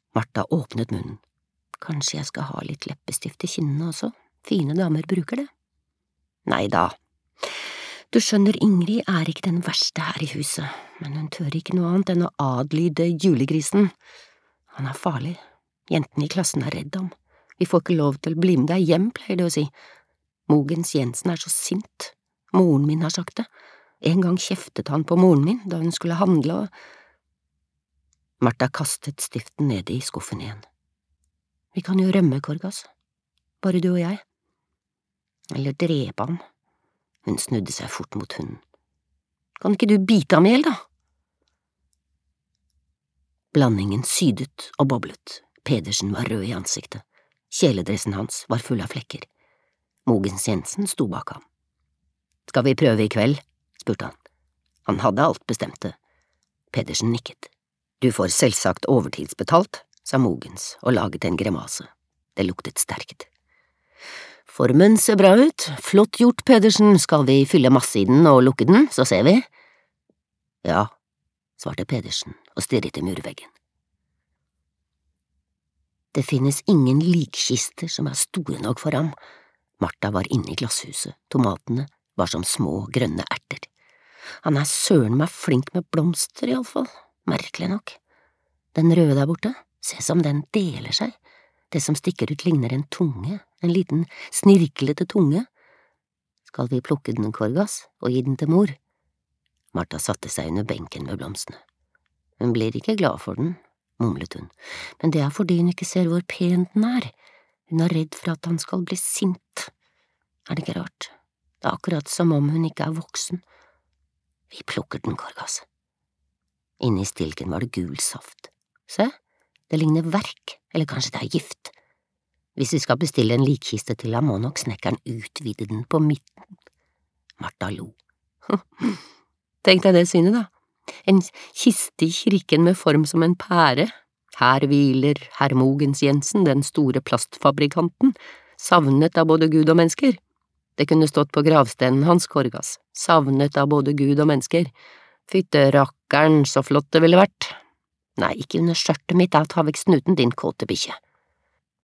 Martha åpnet munnen. Kanskje jeg skal ha litt leppestift i kinnene også, fine damer bruker det. Nei da. Du skjønner, Ingrid er ikke den verste her i huset, men hun tør ikke noe annet enn å adlyde julegrisen. Han er farlig, jentene i klassen er redd ham. Vi får ikke lov til å bli med deg hjem, pleier de å si. Mogens Jensen er så sint, moren min har sagt det. En gang kjeftet han på moren min da hun skulle handle og… Martha kastet stiften ned i skuffen igjen. Vi kan jo rømme, Korgas, bare du og jeg. Eller drepe ham. Hun snudde seg fort mot hunden. Kan ikke du bite ham i hjel, da? Blandingen sydet og boblet. Pedersen var rød i ansiktet. Kjeledressen hans var full av flekker. Mogens Jensen sto bak ham. Skal vi prøve i kveld? Spurte han. Han hadde alt bestemt det. Pedersen nikket. Du får selvsagt overtidsbetalt, sa Mogens og laget en grimase. Det luktet sterkt. Formen ser bra ut. Flott gjort, Pedersen. Skal vi fylle masse i den og lukke den, så ser vi? Ja, svarte Pedersen og stirret i murveggen. Det finnes ingen likkister som er store nok for ham. Martha var inne i glasshuset. Tomatene var som små, grønne erter. Han er søren meg flink med blomster, iallfall. Merkelig nok. Den røde der borte, se som den deler seg. Det som stikker ut ligner en tunge, en liten, snirklete tunge. Skal vi plukke den, Korgas, og gi den til mor? Martha satte seg under benken med blomstene. Hun blir ikke glad for den, mumlet hun, men det er fordi hun ikke ser hvor pen den er. Hun er redd for at han skal bli sint. Er det ikke rart? Det er akkurat som om hun ikke er voksen. Vi plukker den, Korgas. Inne i stilken var det gul saft. Se, det ligner verk, eller kanskje det er gift. Hvis vi skal bestille en likkiste til ham, må nok snekkeren utvide den på midten. Martha lo. Tenk deg det synet, da. En kiste i kirken med form som en pære. Her hviler herr Mogens Jensen, den store plastfabrikanten, savnet av både Gud og mennesker. Det kunne stått på gravstenen hans, Korgas, savnet av både Gud og mennesker. Fytte rakkeren, så flott det ville vært. Nei, ikke under skjørtet mitt, ta vekk snuten, din kåte bikkje.